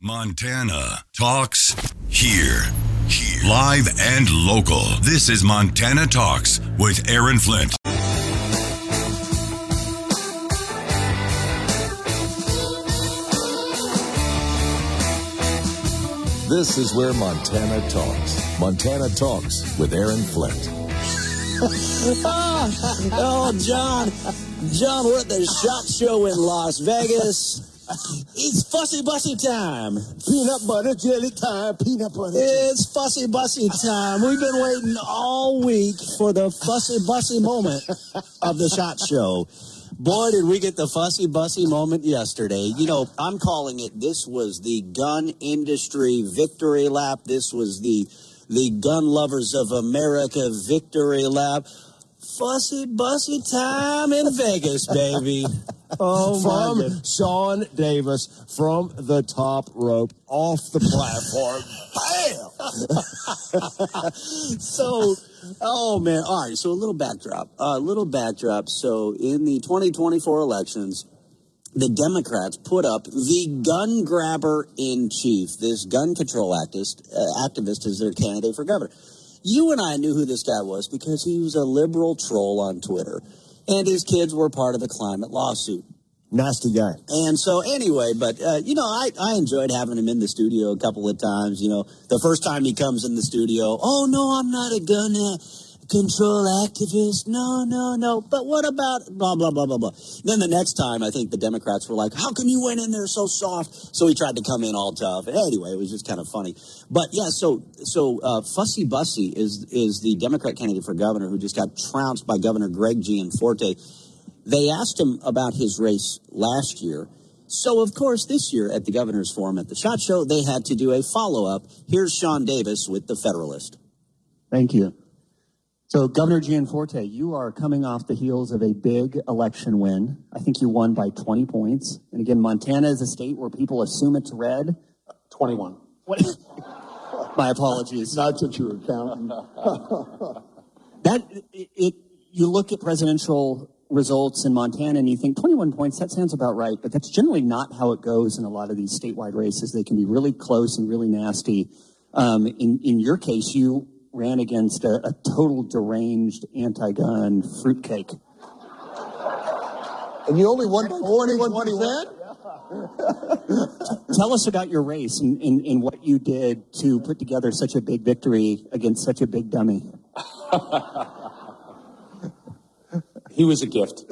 Montana Talks here. Live and local. This is Montana Talks with Aaron Flint. This is where Montana talks. Montana Talks with Aaron Flint. Oh, John, we're at the SHOT Show in Las Vegas. It's fussy bussy time. Peanut butter jelly time. Peanut butter jelly. It's fussy bussy time. We've been waiting all week for the fussy bussy moment of the SHOT Show. Boy, did we get the fussy bussy moment yesterday. You know, I'm calling it, this was the gun industry victory lap. This was the gun lovers of America victory lap. Fussy bussy time in Vegas, baby. Oh, from my God. Sean Davis from the top rope off the platform. Bam! So, oh man. All right. So a little backdrop. So in the 2024 elections, the Democrats put up the gun grabber in chief, this gun control activist as their candidate for governor. You and I knew who this guy was because he was a liberal troll on Twitter. And his kids were part of the climate lawsuit. Nasty guy. And so anyway, but, I enjoyed having him in the studio a couple of times. You know, the first time he comes in the studio, oh, no, I'm not a gun control activist. No. But what about blah, blah, blah, blah, blah. Then the next time, I think the Democrats were like, how come you went in there so soft? So he tried to come in all tough. Anyway, it was just kind of funny. But yeah, so Fussy Bussy is the Democrat candidate for governor who just got trounced by Governor Greg Gianforte. They asked him about his race last year. So, of course, this year at the Governor's Forum at the SHOT Show, they had to do a follow-up. Here's Sean Davis with the Federalist. Thank you. So, Governor Gianforte, you are coming off the heels of a big election win. I think you won by 20 points. And again, Montana is a state where people assume it's red. 21. My apologies. Not that you were counting. You look at presidential results in Montana and you think 21 points, that sounds about right. But that's generally not how it goes in a lot of these statewide races. They can be really close and really nasty. In your case, you ran against a total deranged anti-gun fruitcake. And you only won by 21%? Tell us about your race and what you did to put together such a big victory against such a big dummy. He was a gift.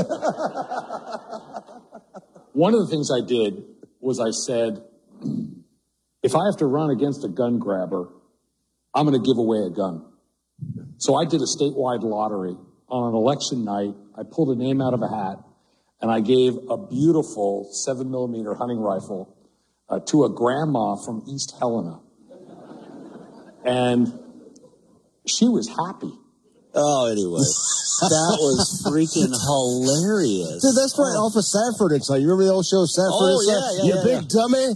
One of the things I did was I said, if I have to run against a gun grabber, I'm going to give away a gun. So I did a statewide lottery on an election night. I pulled a name out of a hat, and I gave a beautiful 7mm hunting rifle to a grandma from East Helena. And she was happy. Oh, anyway. That was freaking hilarious. Dude, that's right off of Sanford and Son. You remember the old show, Sanford and Son? Yeah, you big dummy.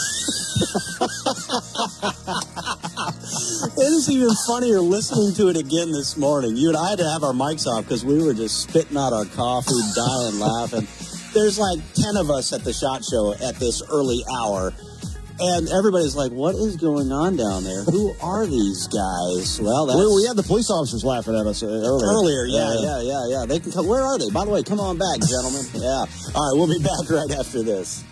It is even funnier listening to it again this morning. You and I had to have our mics off because we were just spitting out our coffee, dying laughing. There's like 10 of us at the SHOT Show at this early hour. And everybody's like, what is going on down there? Who are these guys? Well, we had the police officers laughing at us earlier. Yeah. They can come. Where are they? By the way, come on back, gentlemen. Yeah. All right, we'll be back right after this.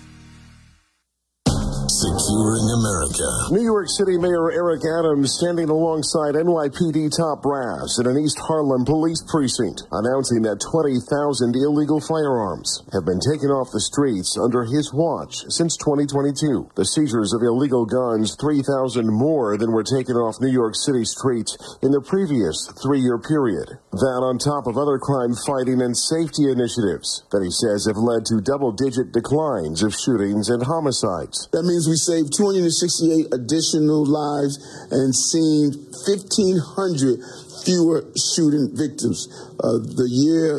Securing America. New York City Mayor Eric Adams standing alongside NYPD top brass in an East Harlem police precinct, announcing that 20,000 illegal firearms have been taken off the streets under his watch since 2022. The seizures of illegal guns, 3,000 more than were taken off New York City streets in the previous 3-year period. That on top of other crime fighting and safety initiatives that he says have led to double-digit declines of shootings and homicides. That means we saved 268 additional lives and seen 1,500 fewer shooting victims. The year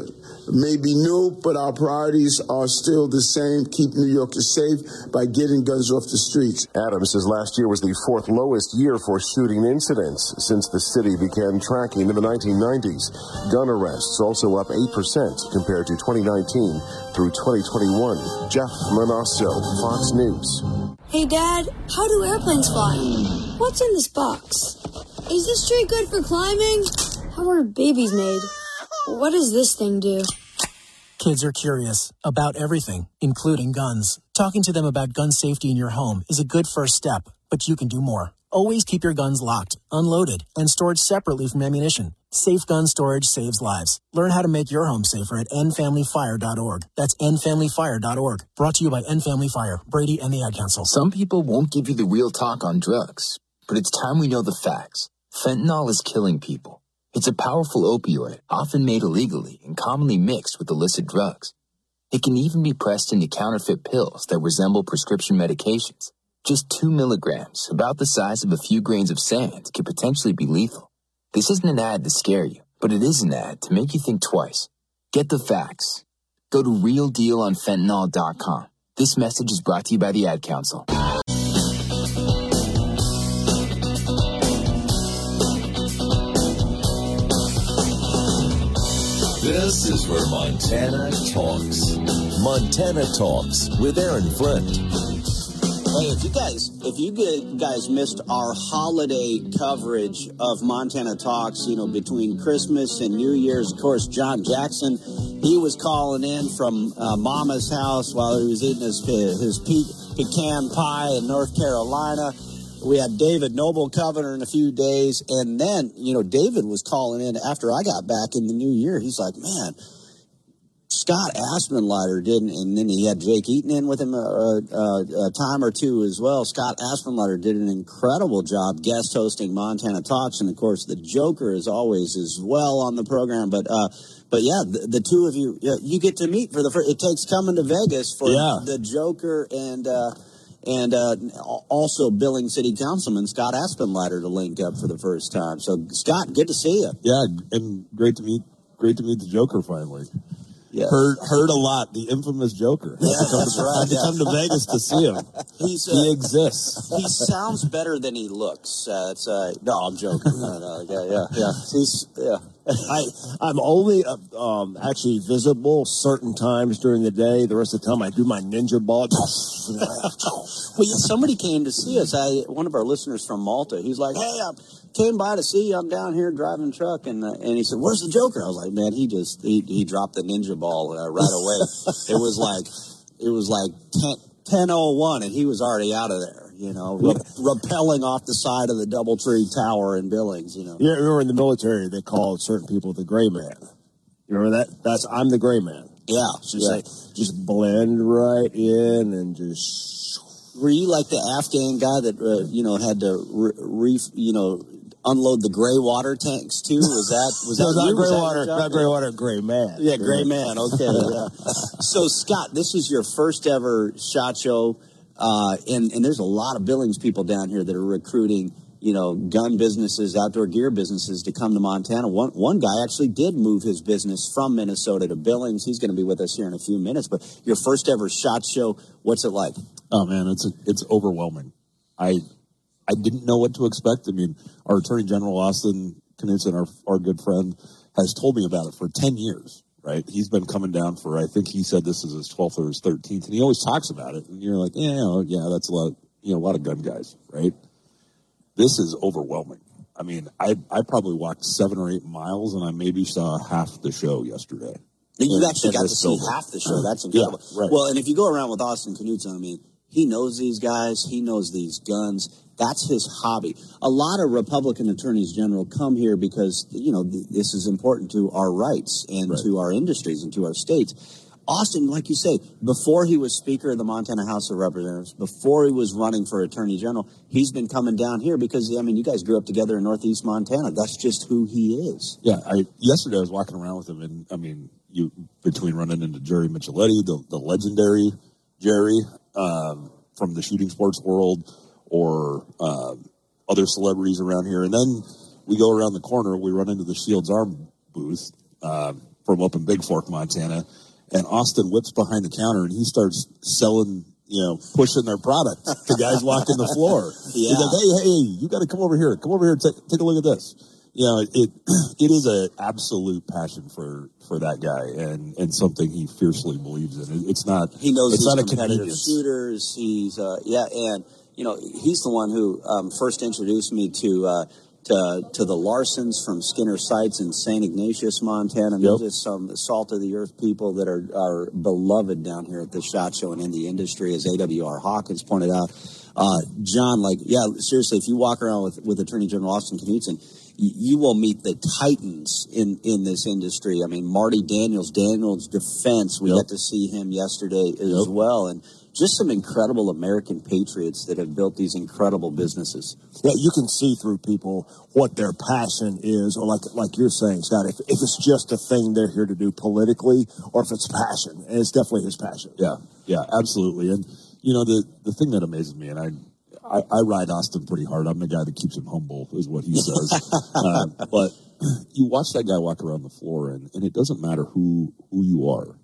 may be new, but our priorities are still the same. Keep New Yorkers safe by getting guns off the streets. Adams says last year was the fourth lowest year for shooting incidents since the city began tracking in the 1990s. Gun arrests also up 8% compared to 2019 through 2021. Jeff Manasso, Fox News. Hey, Dad, how do airplanes fly? What's in this box? Is this tree good for climbing? How are babies made? What does this thing do? Kids are curious about everything, including guns. Talking to them about gun safety in your home is a good first step, but you can do more. Always keep your guns locked, unloaded, and stored separately from ammunition. Safe gun storage saves lives. Learn how to make your home safer at endfamilyfire.org. That's endfamilyfire.org. Brought to you by End Family Fire, Brady, and the Ad Council. Some people won't give you the real talk on drugs, but it's time we know the facts. Fentanyl is killing people. It's a powerful opioid, often made illegally and commonly mixed with illicit drugs. It can even be pressed into counterfeit pills that resemble prescription medications. Just 2 milligrams, about the size of a few grains of sand, could potentially be lethal. This isn't an ad to scare you, but it is an ad to make you think twice. Get the facts. Go to realdealonfentanyl.com. This message is brought to you by the Ad Council. This is where Montana talks. Montana Talks with Aaron Flint. Hey, if you guys missed our holiday coverage of Montana Talks, between Christmas and New Year's, of course, John Jackson, he was calling in from Mama's house while he was eating his pecan pie in North Carolina. We had David Noble covering in a few days, and then, David was calling in after I got back in the new year. He's like, man, Scott Aspenlighter didn't, and then he had Jake Eaton in with him a time or two as well. Scott Aspenlighter did an incredible job guest hosting Montana Talks, and of course the Joker is always as well on the program. But yeah, the two of you, you get to meet for the first. It takes coming to Vegas for the Joker and also Billings City Councilman Scott Aspenlighter to link up for the first time. So Scott, good to see you. Yeah, and great to meet the Joker finally. Yes. Heard a lot. The infamous Joker. Yeah, that's right. Had to come to Vegas to see him. He exists. He sounds better than he looks. No, I'm joking. No, yeah. I'm only actually visible certain times during the day. The rest of the time, I do my ninja ball. Well, somebody came to see us. One of our listeners from Malta. He's like, "Hey, I came by to see you. I'm down here driving a truck," and he said, "Where's the Joker?" I was like, "Man, he dropped the ninja ball right away." It was like 10:01, and he was already out of there. Rappelling off the side of the DoubleTree Tower in Billings. Yeah, remember in the military they called certain people the gray man. You remember that? I'm the gray man. Yeah, just blend right in and just. Were you like the Afghan guy that had to unload the gray water tanks too? Was that not gray water? Not gray water. Gray man. Yeah, gray man. Okay. Yeah. So Scott, this is your first ever SHOT Show. And there's a lot of Billings people down here that are recruiting, gun businesses, outdoor gear businesses to come to Montana. One guy actually did move his business from Minnesota to Billings. He's going to be with us here in a few minutes. But your first ever SHOT Show, what's it like? Oh man, it's overwhelming. I didn't know what to expect. I mean, our Attorney General Austin Knudsen, our good friend, has told me about it for 10 years. Right, he's been coming down for, I think he said this is his 12th or his 13th, and he always talks about it. And you're like, yeah, that's a lot of gun guys, right? This is overwhelming. I mean, I probably walked 7 or 8 miles, and I maybe saw half the show yesterday. You actually got to see half the show. That's incredible. Yeah, right. Well, and if you go around with Austin Knudsen, I mean, he knows these guys. He knows these guns. That's his hobby. A lot of Republican attorneys general come here because, this is important to our rights and to our industries and to our states. Austin, like you say, before he was Speaker of the Montana House of Representatives, before he was running for Attorney General, he's been coming down here because, you guys grew up together in Northeast Montana. That's just who he is. Yeah, yesterday I was walking around with him, and, between running into Jerry Micheletti, the legendary Jerry from the shooting sports world, or other celebrities around here. And then we go around the corner, we run into the Shields Arm booth. from up in Big Fork, Montana, and Austin whips behind the counter and he starts selling, pushing their product to guys walking the floor. Yeah. He's like, hey, you got to come over here. Come over here and take a look at this. It is an absolute passion for that guy and something he fiercely believes in. It's not. He knows it's these not a competitive convenience. shooters. He's and he's the one who first introduced me to the Larsons from Skinner Sights in St. Ignatius, Montana. They're just some salt of the earth people that are beloved down here at the SHOT Show and in the industry, as AWR Hawkins pointed out. John, seriously, if you walk around with Attorney General Austin Knudsen, you will meet the titans in this industry. I mean, Marty Daniels Defense. We got to see him yesterday as well, and just some incredible American patriots that have built these incredible businesses. Yeah, you can see through people what their passion is, or like you're saying, Scott, if it's just a thing they're here to do politically, or if it's passion, and it's definitely his passion. Yeah, absolutely. And the thing that amazes me, and I ride Austin pretty hard. I'm the guy that keeps him humble, is what he says. But you watch that guy walk around the floor, and it doesn't matter who you are.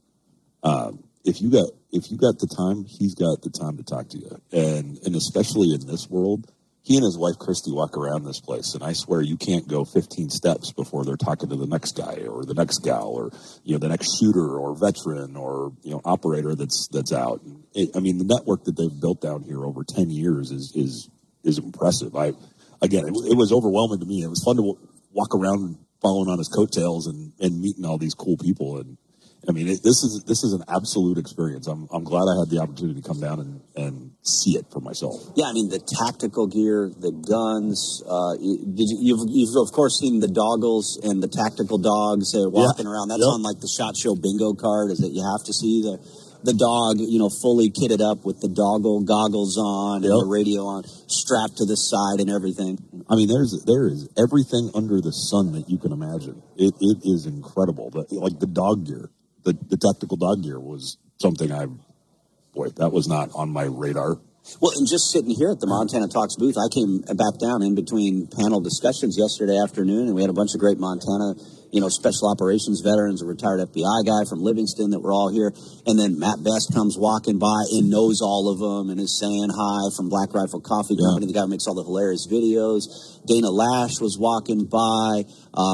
If you got the time, he's got the time to talk to you, and especially in this world, he and his wife Christy walk around this place, and I swear you can't go 15 steps before they're talking to the next guy or the next gal or the next shooter or veteran or operator that's out. The network that they've built down here over 10 years is impressive. It was overwhelming to me. It was fun to walk around following on his coattails and meeting all these cool people. And this is an absolute experience. I'm glad I had the opportunity to come down and see it for myself. Yeah, the tactical gear, the guns. You've of course seen the doggles and the tactical dogs walking around. That's on the SHOT Show bingo card. Is that you have to see the dog, fully kitted up with the goggles on and the radio on, strapped to the side and everything. There is everything under the sun that you can imagine. It is incredible. The dog gear. The tactical dog gear was something that was not on my radar. Well, and just sitting here at the Montana Talks booth, I came back down in between panel discussions yesterday afternoon, and we had a bunch of great Montana, special operations veterans, a retired FBI guy from Livingston that were all here. And then Matt Best comes walking by and knows all of them and is saying hi from Black Rifle Coffee Company, the guy who makes all the hilarious videos. Dana Lash was walking by.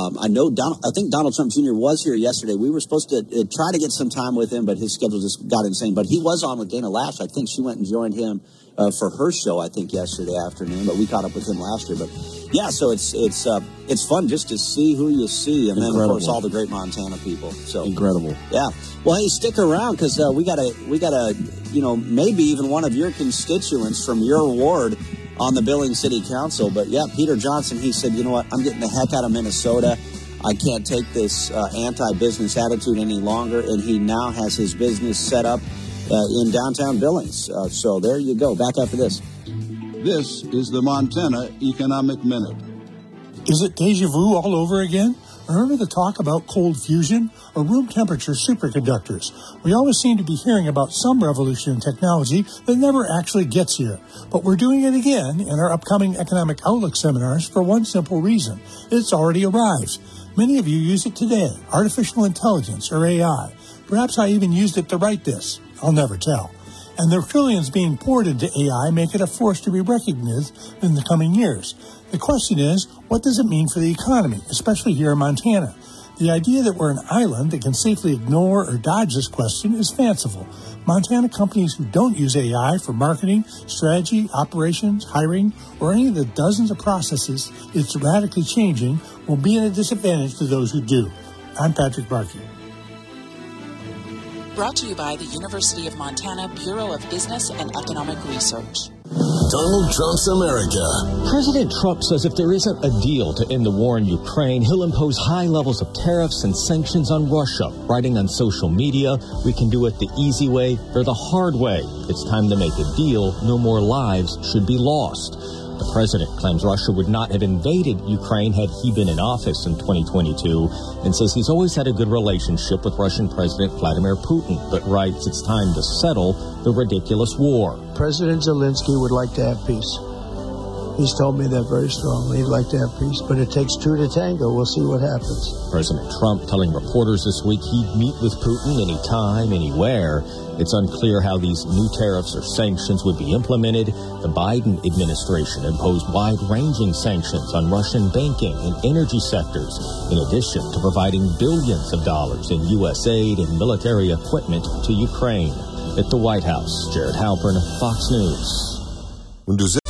I think Donald Trump Jr. was here yesterday. We were supposed to try to get some time with him, but his schedule just got insane. But he was on with Dana Lash. I think she went and joined him for her show, I think, yesterday afternoon. But we caught up with him last year. But yeah, so it's fun just to see who you see, and then of course all the great Montana people. So incredible. Yeah. Well, hey, stick around because we got maybe even one of your constituents from your ward on the Billings City Council. But yeah, Peter Johnson, he said, you know what, I'm getting the heck out of Minnesota. I can't take this anti-business attitude any longer, and he now has his business set up in downtown Billings. So there you go. Back after this. This is the Montana Economic Minute. Is it deja vu all over again? Remember the talk about cold fusion or room temperature superconductors? We always seem to be hearing about some revolution in technology that never actually gets here. But we're doing it again in our upcoming Economic Outlook seminars for one simple reason. It's already arrived. Many of you use it today, artificial intelligence or AI. Perhaps I even used it to write this. I'll never tell. And the trillions being poured into AI make it a force to be recognized in the coming years. The question is, what does it mean for the economy, especially here in Montana? The idea that we're an island that can safely ignore or dodge this question is fanciful. Montana companies who don't use AI for marketing, strategy, operations, hiring, or any of the dozens of processes it's radically changing will be at a disadvantage to those who do. I'm Patrick Barkey. Brought to you by the University of Montana Bureau of Business and Economic Research. Donald Trump's America. President Trump says if there isn't a deal to end the war in Ukraine, he'll impose high levels of tariffs and sanctions on Russia. Writing on social media, we can do it the easy way or the hard way. It's time to make a deal. No more lives should be lost. The president claims Russia would not have invaded Ukraine had he been in office in 2022 and says he's always had a good relationship with Russian President Vladimir Putin, but writes it's time to settle the ridiculous war. President Zelensky would like to have peace. He's told me that very strongly. He'd like to have peace, but it takes two to tango. We'll see what happens. President Trump telling reporters this week he'd meet with Putin anytime, anywhere. It's unclear how these new tariffs or sanctions would be implemented. The Biden administration imposed wide-ranging sanctions on Russian banking and energy sectors, in addition to providing billions of dollars in U.S. aid and military equipment to Ukraine. At the White House, Jared Halpern, Fox News.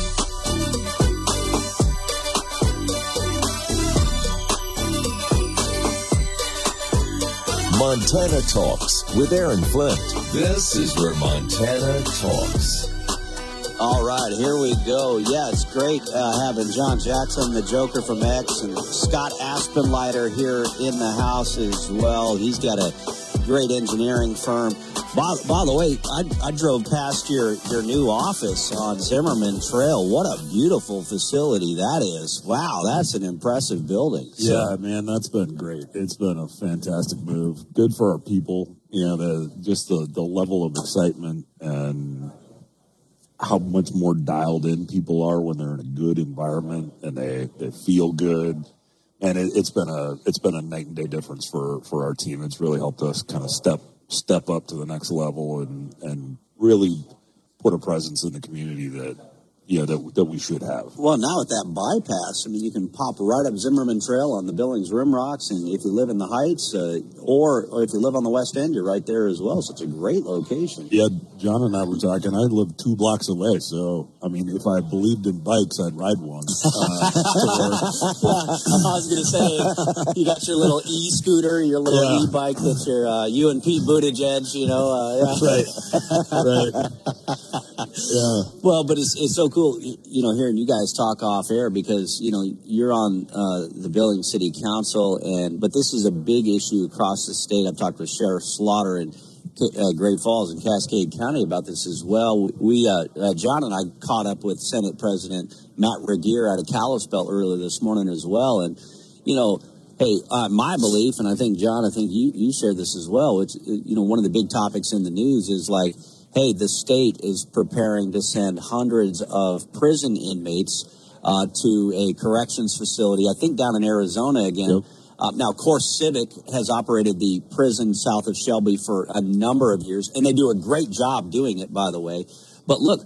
Montana Talks with Aaron Flint. This is where Montana talks. All right, here we go. Yeah, it's great having John Jackson, the Joker from X, and Scott Aspenleiter here in the house as well. He's got a great engineering firm. By the way, I drove past your new office on Zimmerman Trail. What a beautiful facility that is. Wow, that's an impressive building. Yeah, man, that's been great. It's been a fantastic move. Good for our people. You know, the level of excitement and how much more dialed in people are when they're in a good environment and they feel good. And it's been a night and day difference for our team. It's really helped us kind of step up to the next level and really put a presence in the community that we should have. Well, now with that bypass, I mean, you can pop right up Zimmerman Trail on the Billings Rim Rocks, and if you live in the Heights, or if you live on the West End, you're right there as well. So it's a great location. Yeah, John and I were talking. I live 2 blocks away, so I mean, if I believed in bikes, I'd ride one. I was going to say, you got your little e-scooter, your little e-bike that you and Pete Buttigieg, yeah. Right. Yeah. Well, but it's so cool, hearing you guys talk off air because, you're on the Billings City Council, but this is a big issue across the state. I've talked with Sheriff Slaughter in Great Falls and Cascade County about this as well. We, John and I caught up with Senate President Matt Regier out of Kalispell earlier this morning as well. And, hey, my belief, and I think, John, you shared this as well, which, one of the big topics in the news is like, hey, the state is preparing to send hundreds of prison inmates to a corrections facility, I think down in Arizona again. Yep. Now, Course Civic has operated the prison south of Shelby for a number of years, and they do a great job doing it, by the way. But look,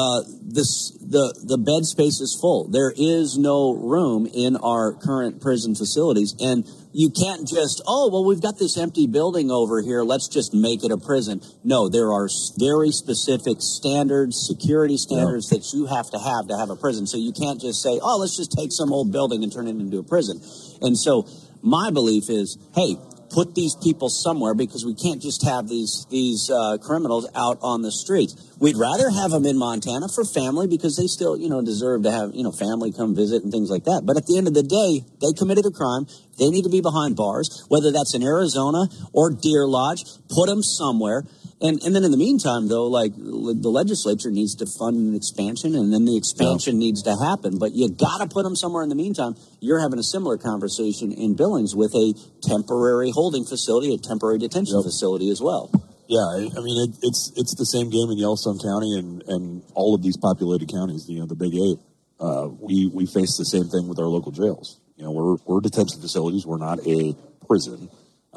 the bed space is full. There is no room in our current prison facilities, and you can't just, we've got this empty building over here, let's just make it a prison. No, there are very specific standards, security standards that you have to have a prison. So you can't just say, let's just take some old building and turn it into a prison. And so my belief is, hey, put these people somewhere because we can't just have these criminals out on the streets. We'd rather have them in Montana for family because they still, deserve to have, family come visit and things like that. But at the end of the day, they committed a crime. They need to be behind bars, whether that's in Arizona or Deer Lodge. Put them somewhere. And then in the meantime, though, like the legislature needs to fund an expansion, and then the expansion needs to happen. But you got to put them somewhere in the meantime. You're having a similar conversation in Billings with a temporary holding facility, a temporary detention facility as well. Yeah, I mean, it's the same game in Yellowstone County and all of these populated counties, the Big 8. We face the same thing with our local jails. We're detention facilities. We're not a prison.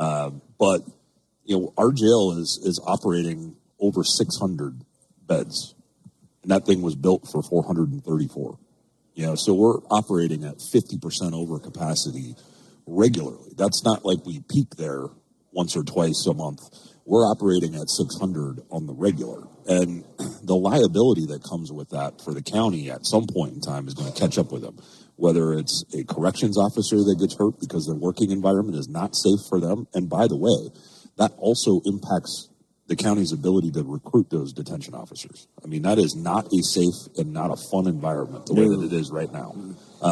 But our jail is operating over 600 beds, and that thing was built for 434. So we're operating at 50% over capacity regularly. That's not like we peak there once or twice a month. We're operating at 600 on the regular, and the liability that comes with that for the county at some point in time is going to catch up with them. Whether it's a corrections officer that gets hurt because their working environment is not safe for them, and by the way, that also impacts the county's ability to recruit those detention officers. I mean, that is not a safe and not a fun environment the way that it is right now.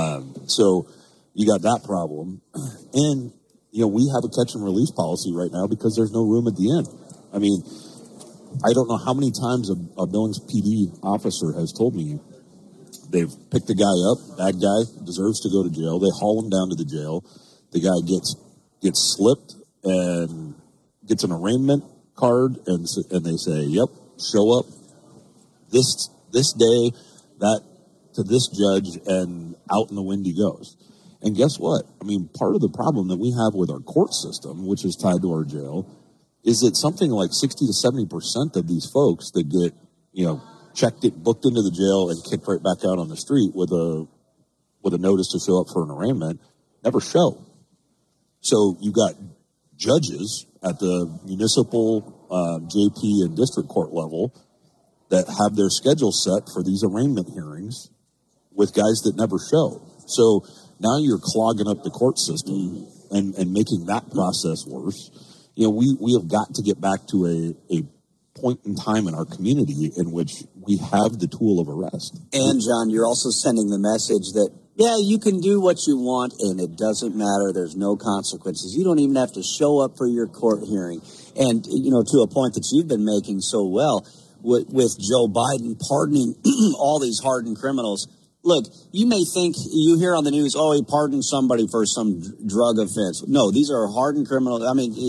So you got that problem. And, we have a catch and release policy right now because there's no room at the end. I mean, I don't know how many times a Billings PD officer has told me they've picked a guy up, bad guy, deserves to go to jail. They haul him down to the jail. The guy gets slipped and gets an arraignment card, and they say, yep, show up this day, that to this judge, and out in the wind he goes. And guess what? I mean, part of the problem that we have with our court system, which is tied to our jail, is that something like 60 to 70% of these folks that get, checked it, booked into the jail and kicked right back out on the street with a notice to show up for an arraignment, never show. So you got judges at the municipal, JP and district court level that have their schedule set for these arraignment hearings with guys that never show. So now you're clogging up the court system and making that process worse. We have got to get back to a point in time in our community in which we have the tool of arrest. And, John, you're also sending the message that, yeah, you can do what you want, and it doesn't matter. There's no consequences. You don't even have to show up for your court hearing. And, to a point that you've been making so well, with Joe Biden pardoning all these hardened criminals. Look, you may think, you hear on the news, he pardoned somebody for some drug offense. No, these are hardened criminals. I mean,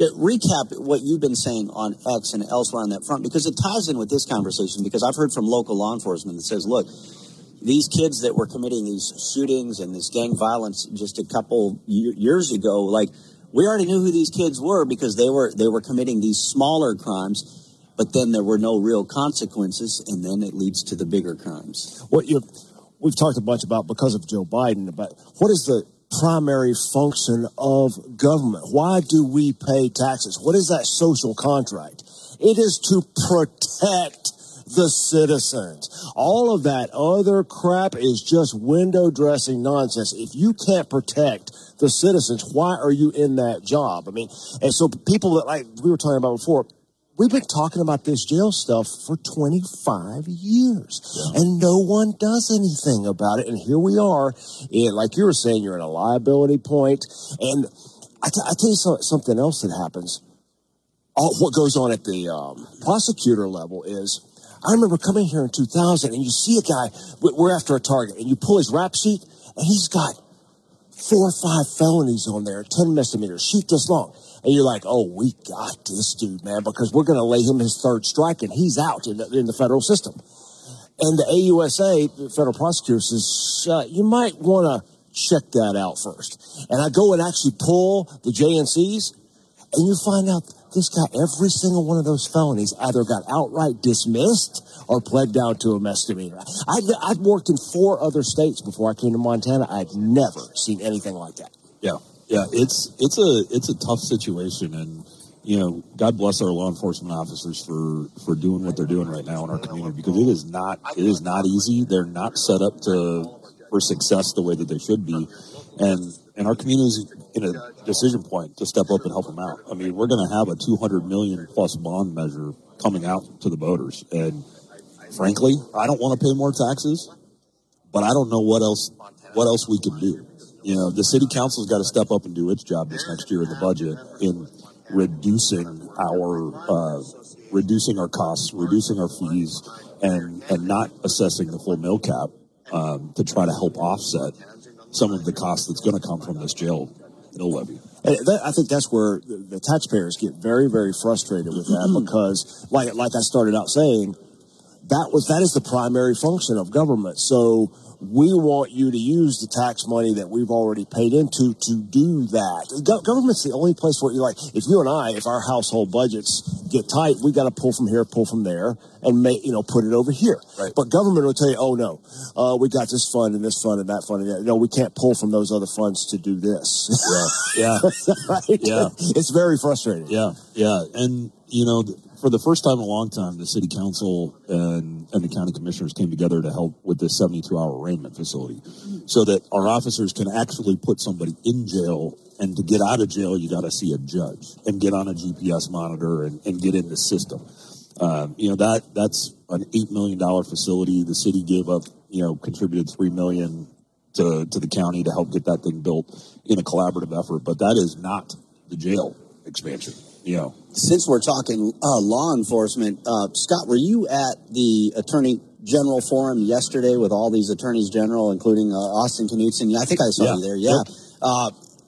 recap what you've been saying on X and elsewhere on that front, because it ties in with this conversation, because I've heard from local law enforcement that says, look, these kids that were committing these shootings and this gang violence just a couple years ago, we already knew who these kids were because they were committing these smaller crimes. But then there were no real consequences, and then it leads to the bigger crimes. We've talked a bunch about, because of Joe Biden, about what is the primary function of government? Why do we pay taxes? What is that social contract? It is to protect the citizens. All of that other crap is just window dressing nonsense. If you can't protect the citizens, why are you in that job? I mean, and so people that, like we were talking about before, we've been talking about this jail stuff for 25 years, and no one does anything about it. And here we are, like you were saying, you're at a liability point. And I tell you something else that happens. What goes on at the prosecutor level is, I remember coming here in 2000, and you see a guy, we're after a target, and you pull his rap sheet, and he's got 4 or 5 felonies on there, 10 misdemeanors, sheet this long. And you're like, we got this dude, man, because we're going to lay him his third strike, and he's out in the federal system. And the AUSA, the federal prosecutor, says, you might want to check that out first. And I go and actually pull the JNCs, and you find out this guy, every single one of those felonies either got outright dismissed or pled down to a misdemeanor. I'd worked in 4 other states before I came to Montana. I'd never seen anything like that. Yeah, it's a tough situation, and God bless our law enforcement officers for doing what they're doing right now in our community, because it is not easy. They're not set up for success the way that they should be, and our community's in a decision point to step up and help them out. I mean, we're going to have a $200 million plus bond measure coming out to the voters, and frankly, I don't want to pay more taxes, but I don't know what else we can do. The city council's got to step up and do its job this next year in the budget in reducing our costs, reducing our fees, and not assessing the full mill cap to try to help offset some of the costs that's going to come from this jail mill levy. And I think that's where the taxpayers get very, very frustrated with that, because, like I started out saying, that is the primary function of government. So we want you to use the tax money that we've already paid into to do that. Government's the only place where you're like, if our household budgets get tight, we got to pull from here, pull from there, and put it over here. Right. But government will tell you, we got this fund and this fund and that fund and that. No, we can't pull from those other funds to do this. Yeah. Right? Yeah. It's very frustrating. Yeah. And, for the first time in a long time, the city council and the county commissioners came together to help with this 72-hour arraignment facility, so that our officers can actually put somebody in jail, and to get out of jail, you got to see a judge and get on a GPS monitor and get in the system. That's an $8 million facility. The city gave up, contributed $3 million to the county to help get that thing built in a collaborative effort. But that is not the jail expansion. Since we're talking law enforcement, Scott, were you at the Attorney General Forum yesterday with all these attorneys general, including Austin Knudsen? I think I saw you there. Yeah.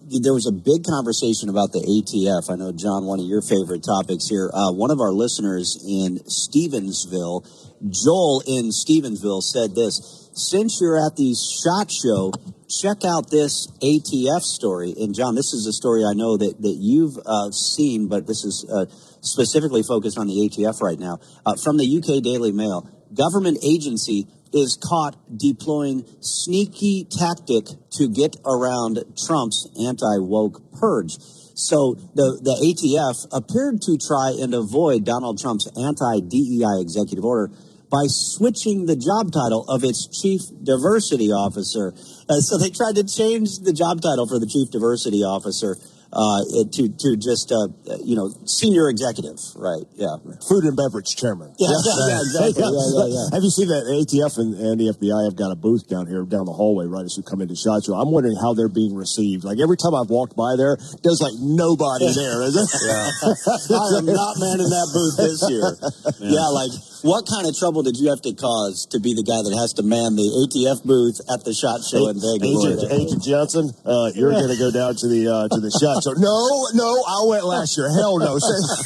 there was a big conversation about the ATF. I know, John, one of your favorite topics here. One of our listeners in Stevensville, Joel in Stevensville, said this. Since you're at the SHOT Show, check out this ATF story. And, John, this is a story I know that you've seen, but this is specifically focused on the ATF right now. From the UK Daily Mail, government agency is caught deploying sneaky tactic to get around Trump's anti-woke purge. So the ATF appeared to try and avoid Donald Trump's anti-DEI executive order by switching the job title of its chief diversity officer. So they tried to change the job title for the chief diversity officer to just, senior executive, right? Yeah. Food and beverage chairman. Yeah, exactly. Yeah. Have you seen that ATF and the FBI have got a booth down the hallway right as you come into SHOT Show? I'm wondering how they're being received. Like every time I've walked by there, there's like nobody there, is it? Yeah. I am not manning that booth this year. Yeah, like what kind of trouble did you have to cause to be the guy that has to man the ATF booth at the SHOT Show in Vegas? Agent Johnson, you're going to go down to the SHOT Show. No, I went last year. Hell no.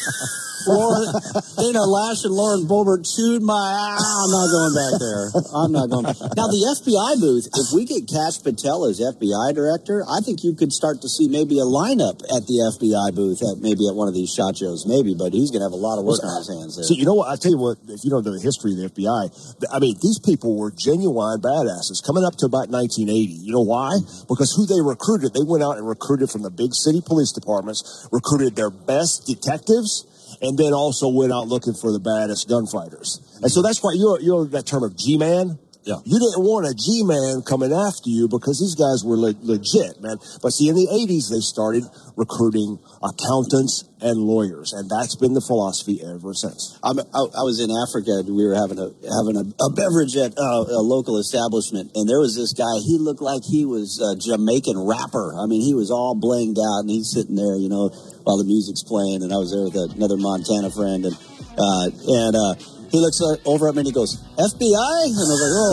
Dana Lash and Lauren Boebert chewed my ass. I'm not going back there. I'm not going back. Now, the FBI booth, if we get Kash Patel as FBI director, I think you could start to see maybe a lineup at the FBI booth at one of these SHOT Shows, maybe, but he's going to have a lot of work on his hands there. So, you know what? I tell you what, if you don't know the history of the FBI, I mean, these people were genuine badasses coming up to about 1980. You know why? Because who they recruited, they went out and recruited from the big city police departments, recruited their best detectives, and then also went out looking for the baddest gunfighters. And so that's why you know that term of G-man? Yeah. You didn't want a G-man coming after you because these guys were legit, man. But see, in the 80s, they started recruiting accountants and lawyers, and that's been the philosophy ever since. I was in Africa. We were having a beverage at a local establishment, and there was this guy. He looked like he was a Jamaican rapper. I mean, he was all blinged out, and he's sitting there, while the music's playing, and I was there with another Montana friend, and he looks over at me and he goes, FBI? And I was like, oh,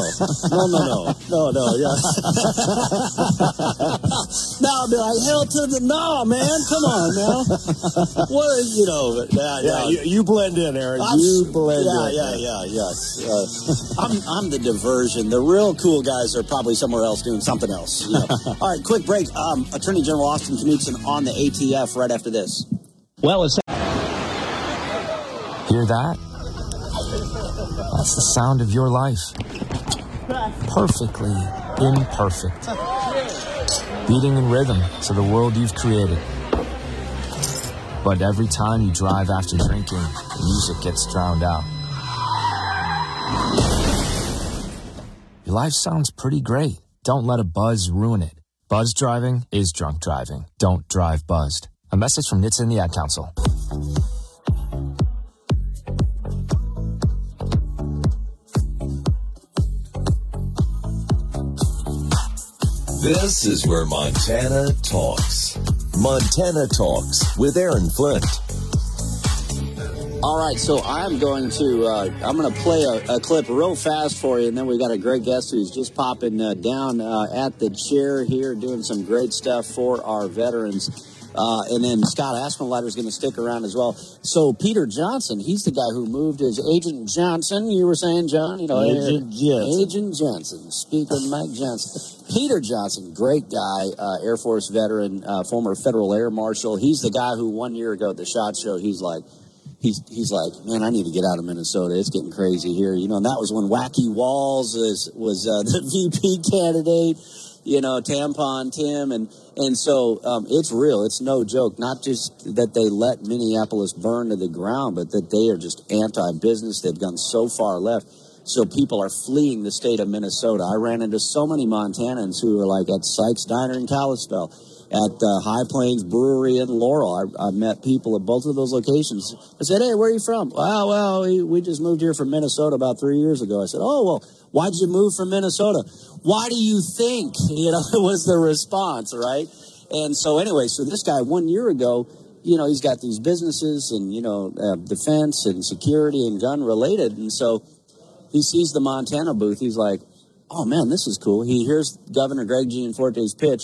no, yeah. Now I'll be like, hell to the no, man, come on now. You blend in, Aaron. You blend in. Yeah. I'm the diversion. The real cool guys are probably somewhere else doing something else. All right, quick break. Attorney General Austin Knudsen on the ATF right after this. Well, hear that? That's the sound of your life. Perfectly imperfect. Beating in rhythm to the world you've created. But every time you drive after drinking, the music gets drowned out. Your life sounds pretty great. Don't let a buzz ruin it. Buzz driving is drunk driving. Don't drive buzzed. A message from NHTSA and the Ad Council. This is where Montana talks. Montana Talks with Aaron Flint. All right, so I'm going to play a clip real fast for you, and then we got a great guest who's just popping down at the chair here, doing some great stuff for our veterans. And then Scott Aspenleiter is going to stick around as well. So Peter Johnson, he's the guy who moved as Agent Johnson. You were saying, John? Agent Johnson. Speaker Mike Johnson. Peter Johnson, great guy, Air Force veteran, former federal air marshal. He's the guy who 1 year ago at the SHOT Show, he's like, man, I need to get out of Minnesota. It's getting crazy here. And that was when Wacky Walls was the VP candidate. Tampon Tim, and so it's real. It's no joke. Not just that they let Minneapolis burn to the ground, but that they are just anti-business. They've gone so far left. So people are fleeing the state of Minnesota. I ran into so many Montanans who were like at Sykes Diner in Kalispell, at High Plains Brewery in Laurel. I met people at both of those locations. I said, hey, where are you from? Well, we just moved here from Minnesota about 3 years ago. I said, oh, well, why'd you move from Minnesota? Why do you think? Was the response, right? And so anyway, so this guy 1 year ago, he's got these businesses and, defense and security and gun related. And so he sees the Montana booth. He's like, oh, man, this is cool. He hears Governor Greg Gianforte's pitch.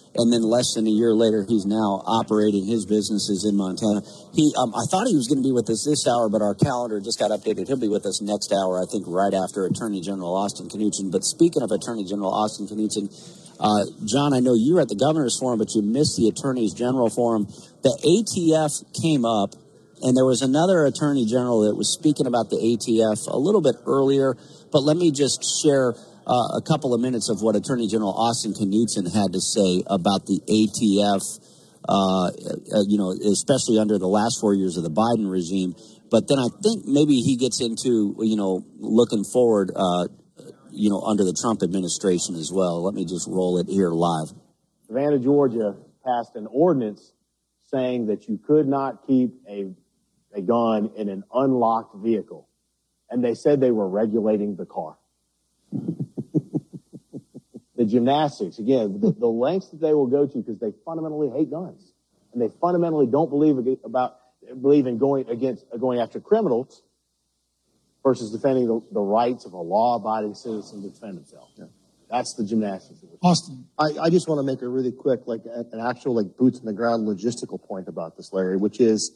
And then less than a year later, he's now operating his businesses in Montana. I thought he was going to be with us this hour, but our calendar just got updated. He'll be with us next hour, I think, right after Attorney General Austin Knudsen. But speaking of Attorney General Austin Knudsen, John, I know you were at the Governor's Forum, but you missed the Attorney General Forum. The ATF came up, and there was another Attorney General that was speaking about the ATF a little bit earlier. But let me just share a couple of minutes of what Attorney General Austin Knudsen had to say about the ATF, especially under the last 4 years of the Biden regime. But then I think maybe he gets into, looking forward, under the Trump administration as well. Let me just roll it here live. Savannah, Georgia passed an ordinance saying that you could not keep a gun in an unlocked vehicle. And they said they were regulating the car. The gymnastics, again, the lengths that they will go to because they fundamentally hate guns. And they fundamentally don't believe in going after criminals versus defending the rights of a law-abiding citizen to defend himself. Yeah. That's the gymnastics. Austin. I just want to make a really quick, an actual boots on the ground logistical point about this, Larry, which is,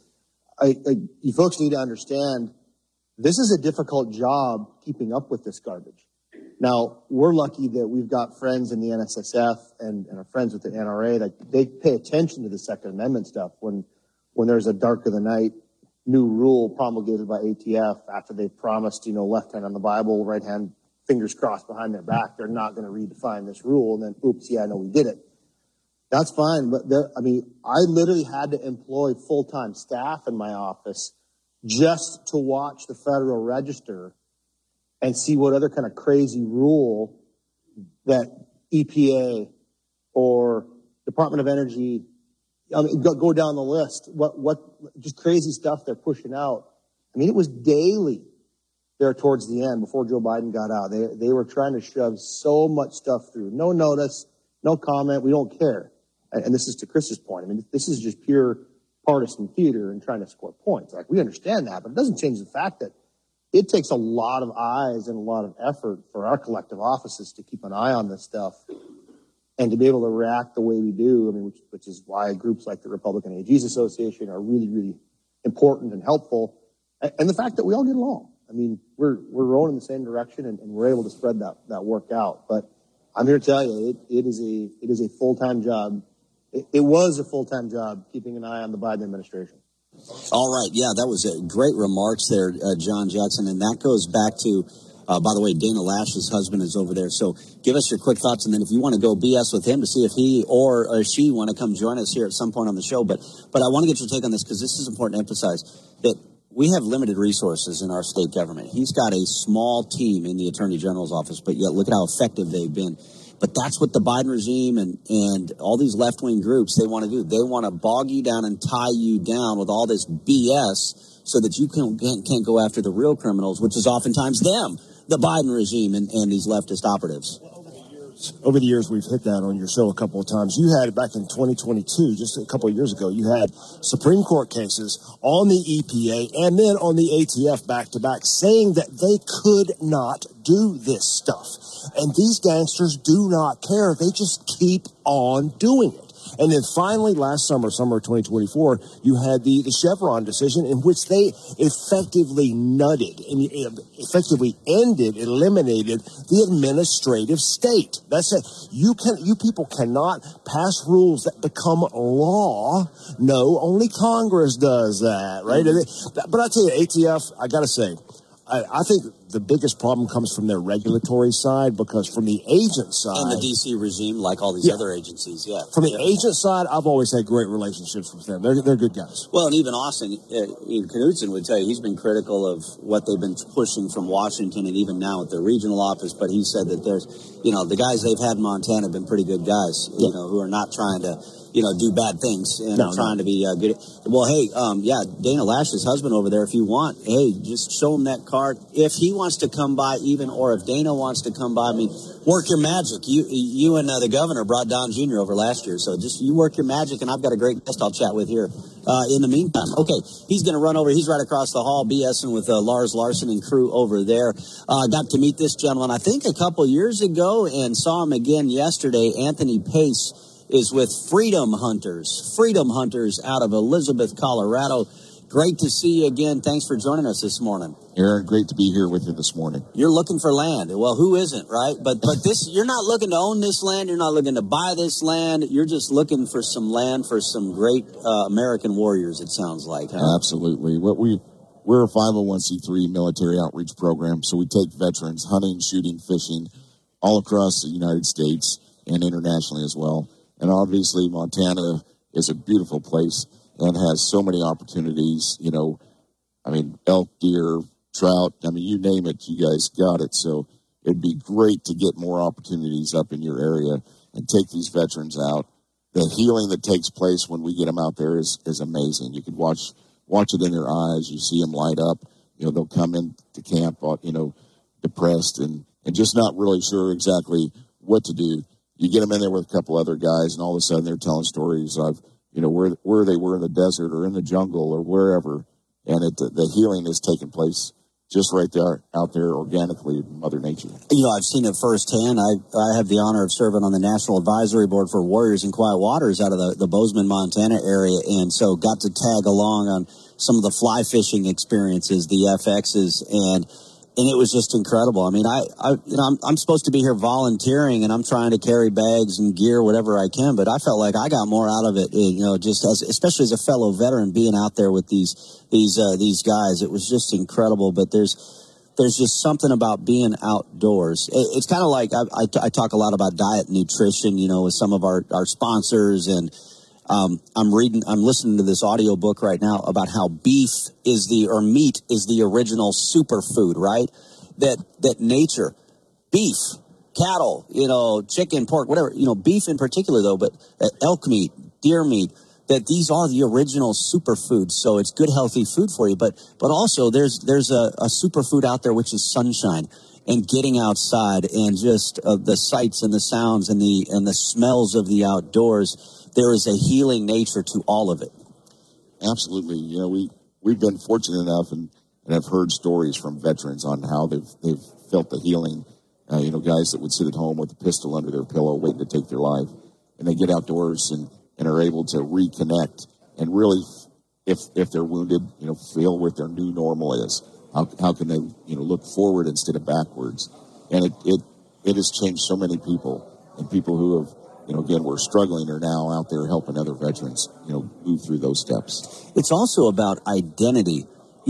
you folks need to understand, this is a difficult job keeping up with this garbage. Now, we're lucky that we've got friends in the NSSF and are friends with the NRA that they pay attention to the Second Amendment stuff when there's a dark of the night new rule promulgated by ATF after they've promised, left hand on the Bible, right hand, fingers crossed behind their back, they're not going to redefine this rule, and then, oops, yeah, I know we did it. That's fine, but I literally had to employ full-time staff in my office just to watch the Federal Register and see what other kind of crazy rule that EPA or Department of Energy, go down the list, what just crazy stuff they're pushing out. It was daily there towards the end before Joe Biden got out. They were trying to shove so much stuff through. No notice, no comment, we don't care. And this is to Chris's point. This is just pure partisan theater and trying to score points. We understand that, but it doesn't change the fact that it takes a lot of eyes and a lot of effort for our collective offices to keep an eye on this stuff and to be able to react the way we do, which is why groups like the Republican AGs Association are really, really important and helpful. And the fact that we all get along. We're rowing in the same direction and we're able to spread that work out. But I'm here to tell you, it is a full-time job. It was a full-time job keeping an eye on the Biden administration. All right. Yeah, that was great remarks there, John Jackson. And that goes back to, by the way, Dana Lash's husband is over there. So give us your quick thoughts. And then if you want to go BS with him to see if he or she want to come join us here at some point on the show. But I want to get your take on this because this is important to emphasize that we have limited resources in our state government. He's got a small team in the Attorney General's office, but yet look at how effective they've been. But that's what the Biden regime and all these left-wing groups, they want to do. They want to bog you down and tie you down with all this BS so that you can't go after the real criminals, which is oftentimes them, the Biden regime and these leftist operatives. Over the years, we've hit that on your show a couple of times. You had, back in 2022, just a couple of years ago, you had Supreme Court cases on the EPA and then on the ATF back-to-back saying that they could not do this stuff. And these gangsters do not care. They just keep on doing it. And then finally, last summer of 2024, you had the Chevron decision in which they effectively nutted and effectively eliminated the administrative state. That's it. You people cannot pass rules that become law. No, only Congress does that, right? But I tell you, ATF, I got to say, I think the biggest problem comes from their regulatory side, because from the agent side... And the D.C. regime, like all these other agencies, From the agent side, I've always had great relationships with them. They're good guys. Well, and even Austin, Knudsen would tell you, he's been critical of what they've been pushing from Washington and even now at the regional office, but he said that there's, the guys they've had in Montana have been pretty good guys, who are not trying to... do bad things and trying to be good. Well, hey, Dana Lash's husband over there, if you want, hey, just show him that card. If he wants to come by or if Dana wants to come by, work your magic. You and the governor brought Don Jr. over last year, so just you work your magic, and I've got a great guest I'll chat with here in the meantime. Okay, he's going to run over. He's right across the hall, BSing with Lars Larson and crew over there. Got to meet this gentleman, I think, a couple years ago and saw him again yesterday, Anthony Pace. is with Freedom Hunters. Freedom Hunters out of Elizabeth, Colorado. Great to see you again. Thanks for joining us this morning. Aaron, great to be here with you this morning. You're looking for land. Well, who isn't, right? But this, you're not looking to own this land. You're not looking to buy this land. You're just looking for some land for some great American warriors, it sounds like. Huh? Absolutely. We're a 501c3 military outreach program, so we take veterans hunting, shooting, fishing all across the United States and internationally as well. And obviously, Montana is a beautiful place and has so many opportunities, elk, deer, trout, you name it, you guys got it. So it'd be great to get more opportunities up in your area and take these veterans out. The healing that takes place when we get them out there is amazing. You could watch it in their eyes. You see them light up. They'll come into camp, depressed and just not really sure exactly what to do. You get them in there with a couple other guys, and all of a sudden they're telling stories of, where they were in the desert or in the jungle or wherever. And the healing is taking place just right there, out there organically in Mother Nature. I've seen it firsthand. I have the honor of serving on the National Advisory Board for Warriors in Quiet Waters out of the Bozeman, Montana area, and so got to tag along on some of the fly fishing experiences, the FXs, and it was just incredible. I'm supposed to be here volunteering, and I'm trying to carry bags and gear, whatever I can, but I felt like I got more out of it, especially as a fellow veteran, being out there with these guys. It was just incredible. But there's just something about being outdoors. It's kind of like I talk a lot about diet and nutrition, with some of our sponsors, and I'm listening to this audio book right now about how meat is the original superfood, right? That nature, beef, cattle, chicken, pork, whatever, beef in particular though, but elk meat, deer meat, that these are the original superfoods. So it's good, healthy food for you. But also there's a superfood out there, which is sunshine and getting outside and just the sights and the sounds and the smells of the outdoors. There is a healing nature to all of it. Absolutely. We've been fortunate enough and have heard stories from veterans on how they've felt the healing. Guys that would sit at home with a pistol under their pillow waiting to take their life. And they get outdoors and are able to reconnect and really, if they're wounded, feel what their new normal is. How can they, look forward instead of backwards? And it has changed so many people, and people who have, again, we're struggling are now out there helping other veterans, move through those steps. It's also about identity.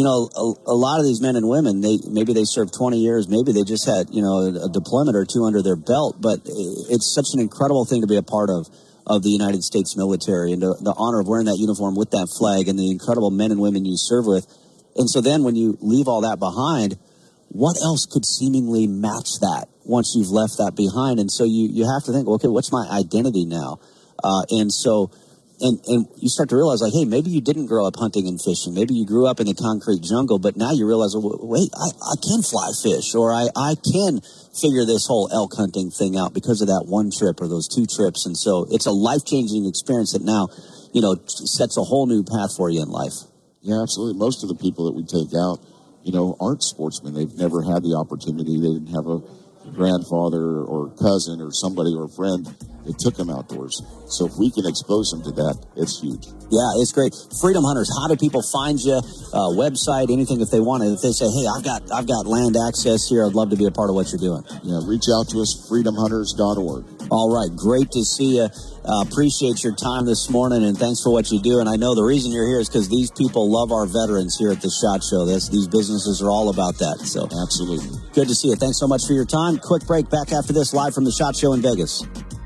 A lot of these men and women, maybe they served 20 years, maybe they just had, a deployment or two under their belt, but it's such an incredible thing to be a part of the United States military, and the honor of wearing that uniform with that flag and the incredible men and women you serve with. And so then when you leave all that behind, what else could seemingly match that once you've left that behind? And so you have to think, okay, what's my identity now? And you start to realize, like, hey, maybe you didn't grow up hunting and fishing. Maybe you grew up in the concrete jungle, but now you realize, wait, I can fly fish, or I can figure this whole elk hunting thing out because of that one trip or those two trips. And so it's a life-changing experience that now, sets a whole new path for you in life. Yeah, absolutely. Most of the people that we take out, aren't sportsmen. They've never had the opportunity. They didn't have a grandfather or cousin or somebody or a friend that took them outdoors. So if we can expose them to that, it's huge. Yeah, it's great. Freedom Hunters, how do people find you? Website, anything if they want it. If they say, hey, I've got land access here, I'd love to be a part of what you're doing. Yeah, reach out to us, freedomhunters.org. All right, great to see you. Appreciate your time this morning, and thanks for what you do. And I know the reason you're here is because these people love our veterans here at the SHOT Show. These businesses are all about that. So absolutely. Good to see you. Thanks so much for your time. Quick break. Back after this, live from the SHOT Show in Vegas.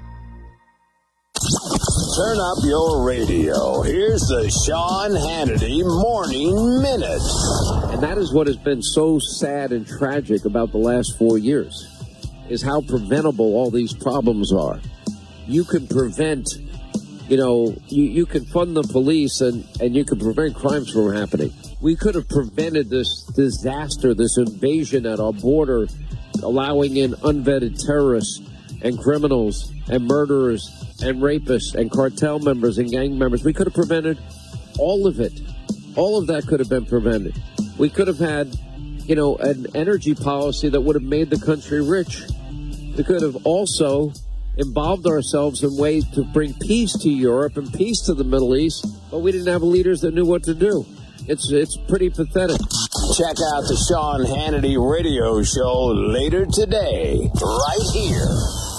Turn up your radio. Here's the Sean Hannity Morning Minute. And that is what has been so sad and tragic about the last 4 years, is how preventable all these problems are. You can prevent, you can fund the police and you can prevent crimes from happening. We could have prevented this disaster, this invasion at our border, allowing in unvetted terrorists and criminals and murderers and rapists and cartel members and gang members. We could have prevented all of it. All of that could have been prevented. We could have had, an energy policy that would have made the country rich. We could have also involved ourselves in ways to bring peace to Europe and peace to the Middle East, but we didn't have leaders that knew what to do. It's pretty pathetic. Check out the Sean Hannity radio show later today, right here.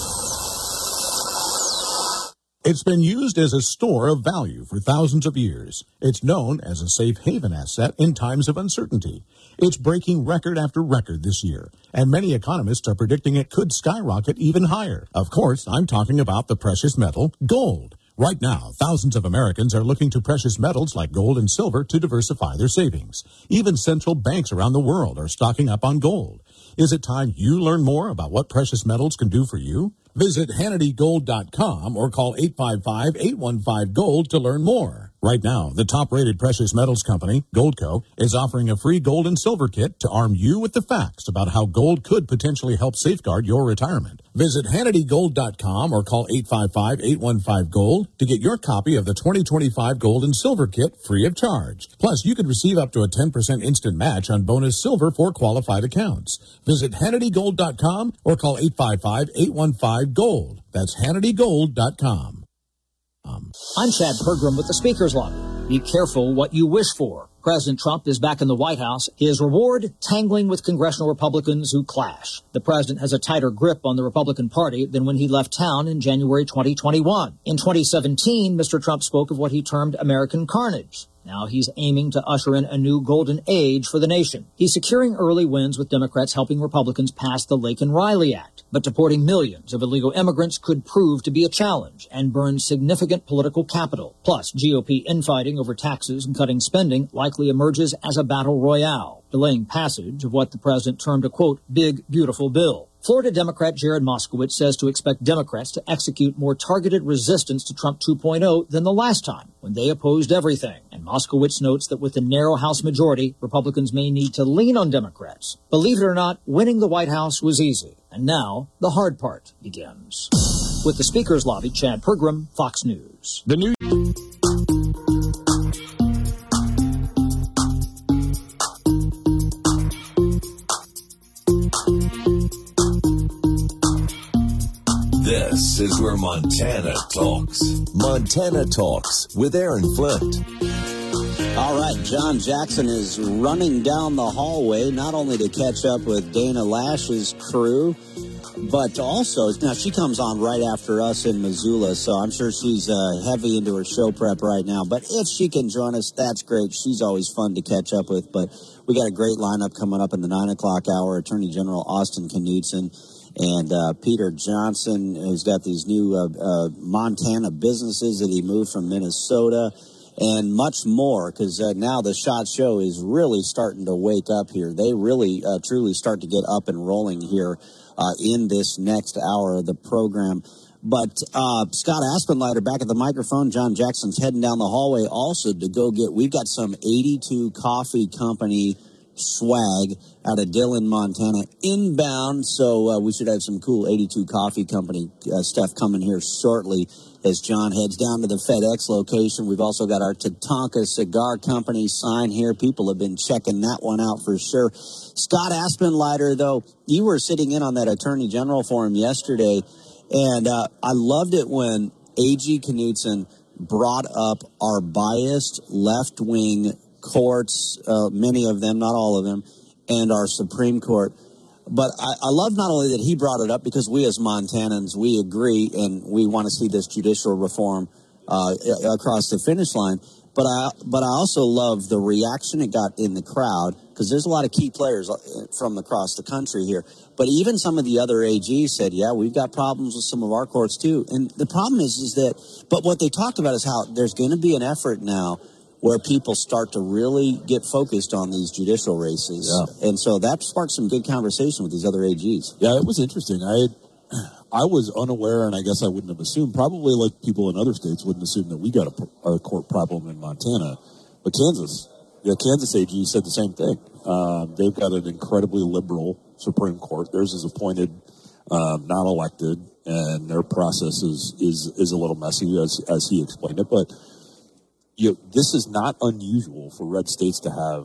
It's been used as a store of value for thousands of years. It's known as a safe haven asset in times of uncertainty. It's breaking record after record this year, and many economists are predicting it could skyrocket even higher. Of course, I'm talking about the precious metal, gold. Right now, thousands of Americans are looking to precious metals like gold and silver to diversify their savings. Even central banks around the world are stocking up on gold. Is it time you learn more about what precious metals can do for you? Visit HannityGold.com or call 855-815-GOLD to learn more. Right now, the top-rated precious metals company, Goldco, is offering a free gold and silver kit to arm you with the facts about how gold could potentially help safeguard your retirement. Visit HannityGold.com or call 855-815-GOLD to get your copy of the 2025 gold and silver kit free of charge. Plus, you could receive up to a 10% instant match on bonus silver for qualified accounts. Visit HannityGold.com or call 855-815-GOLD. That's HannityGold.com. I'm Chad Pergram with the Speaker's Lobby. Be careful what you wish for. President Trump is back in the White House. His reward, tangling with congressional Republicans who clash. The president has a tighter grip on the Republican Party than when he left town in January 2021. In 2017, Mr. Trump spoke of what he termed American carnage. Now he's aiming to usher in a new golden age for the nation. He's securing early wins with Democrats helping Republicans pass the Laken-Riley Act. But deporting millions of illegal immigrants could prove to be a challenge and burn significant political capital. Plus, GOP infighting over taxes and cutting spending likely emerges as a battle royale, delaying passage of what the president termed a, quote, big, beautiful bill. Florida Democrat Jared Moskowitz says to expect Democrats to execute more targeted resistance to Trump 2.0 than the last time, when they opposed everything. And Moskowitz notes that with the narrow House majority, Republicans may need to lean on Democrats. Believe it or not, winning the White House was easy. And now, the hard part begins. With the Speaker's Lobby, Chad Pergram, Fox News. The new... This is where Montana talks. Montana Talks with Aaron Flint. All right, John Jackson is running down the hallway, not only to catch up with Dana Lash's crew, but also, now she comes on right after us in Missoula, so I'm sure she's heavy into her show prep right now. But if she can join us, that's great. She's always fun to catch up with. But we got a great lineup coming up in the 9 o'clock hour. Attorney General Austin Knudsen and Peter Johnson, who's got these new Montana businesses that he moved from Minnesota, and much more, because now the SHOT Show is really starting to wake up here. They really, truly start to get up and rolling here in this next hour of the program. But Scott Aspenleiter back at the microphone. John Jackson's heading down the hallway also to go get, we've got some 82 Coffee Company swag out of Dillon, Montana, inbound. So we should have some cool 82 Coffee Company stuff coming here shortly as John heads down to the FedEx location. We've also got our Tatanka Cigar Company sign here. People have been checking that one out for sure. Scott Aspenleiter, though, you were sitting in on that Attorney General forum yesterday, and I loved it when A.G. Knudsen brought up our biased left-wing courts, many of them, not all of them, and our Supreme Court. But I love not only that he brought it up, because we as Montanans, we agree and we want to see this judicial reform across the finish line. But I also love the reaction it got in the crowd, because there's a lot of key players from across the country here. But even some of the other AGs said, yeah, we've got problems with some of our courts too. And the problem is that, but what they talked about is how there's going to be an effort now where people start to really get focused on these judicial races. Yeah. And so that sparked some good conversation with these other AGs. Yeah, it was interesting. I was unaware, and I guess I wouldn't have assumed, probably like people in other states wouldn't assume that we got a court problem in Montana. But Kansas AG said the same thing. They've got an incredibly liberal Supreme Court. Theirs is appointed, not elected, and their process is a little messy, as he explained it. But this is not unusual for red states to have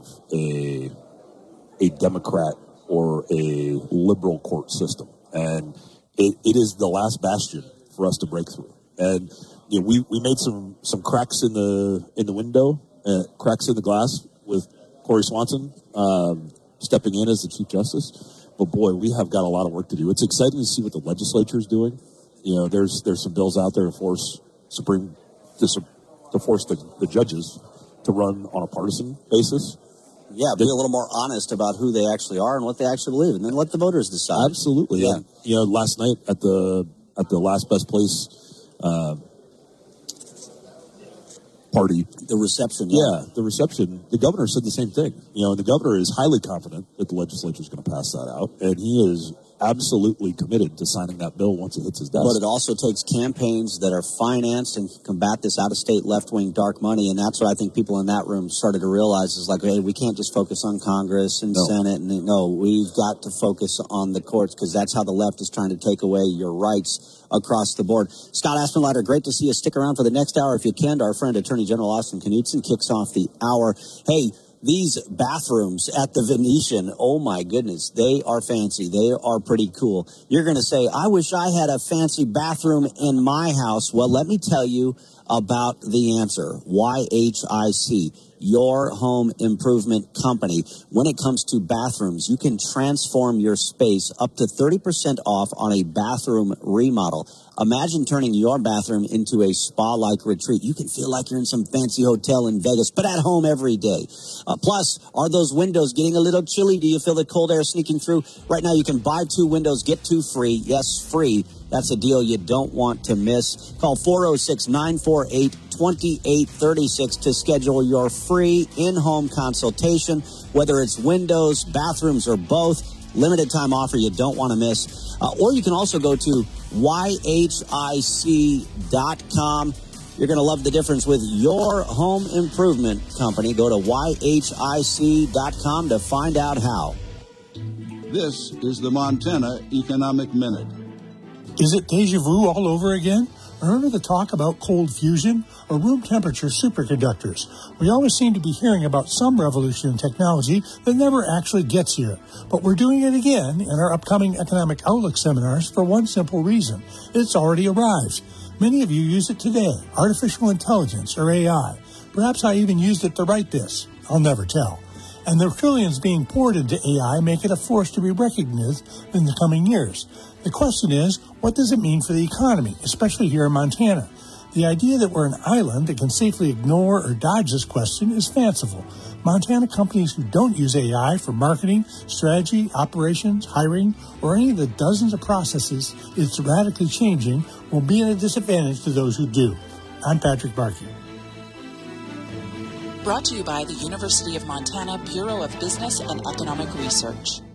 a Democrat or a liberal court system. And it is the last bastion for us to break through. And we made some cracks in the window, cracks in the glass with Corey Swanson stepping in as the Chief Justice. But boy, we have got a lot of work to do. It's exciting to see what the legislature is doing. There's some bills out there to force the judges to run on a partisan basis. Yeah, be a little more honest about who they actually are and what they actually believe, and then let the voters decide. Absolutely. Yeah. And, last night at the Last Best Place party, the reception. The reception. The governor said the same thing. And the governor is highly confident that the legislature is going to pass that out, and he is absolutely committed to signing that bill once it hits his desk. But it also takes campaigns that are financed and combat this out-of-state left-wing dark money, and that's what I think people in that room started to realize is like, hey, we can't just focus on Congress and Senate. And we've got to focus on the courts because that's how the left is trying to take away your rights across the board. Scott Aspenlader, great to see you. Stick around for the next hour if you can. Our friend Attorney General Austin Knudsen kicks off the hour. Hey, these bathrooms at the Venetian, oh my goodness, they are fancy. They are pretty cool. You're going to say, I wish I had a fancy bathroom in my house. Well, let me tell you about the answer. YHIC, your home improvement company. When it comes to bathrooms, you can transform your space up to 30% off on a bathroom remodel. Imagine turning your bathroom into a spa-like retreat. You can feel like you're in some fancy hotel in Vegas, but at home every day. Plus, are those windows getting a little chilly? Do you feel the cold air sneaking through? Right now, you can buy 2 windows, get 2 free. Yes, free. That's a deal you don't want to miss. Call 406-948-2836 to schedule your free in-home consultation, whether it's windows, bathrooms, or both. Limited time offer you don't want to miss. Or you can also go to YHIC.com. You're going to love the difference with your home improvement company. Go to YHIC.com to find out how. This is the Montana Economic Minute. Is it deja vu all over again? Remember the talk about cold fusion or room temperature superconductors? We always seem to be hearing about some revolution in technology that never actually gets here. But we're doing it again in our upcoming Economic Outlook seminars for one simple reason. It's already arrived. Many of you use it today, artificial intelligence or AI. Perhaps I even used it to write this. I'll never tell. And the trillions being poured into AI make it a force to be recognized in the coming years. The question is, what does it mean for the economy, especially here in Montana? The idea that we're an island that can safely ignore or dodge this question is fanciful. Montana companies who don't use AI for marketing, strategy, operations, hiring, or any of the dozens of processes it's radically changing will be at a disadvantage to those who do. I'm Patrick Barkey. Brought to you by the University of Montana Bureau of Business and Economic Research.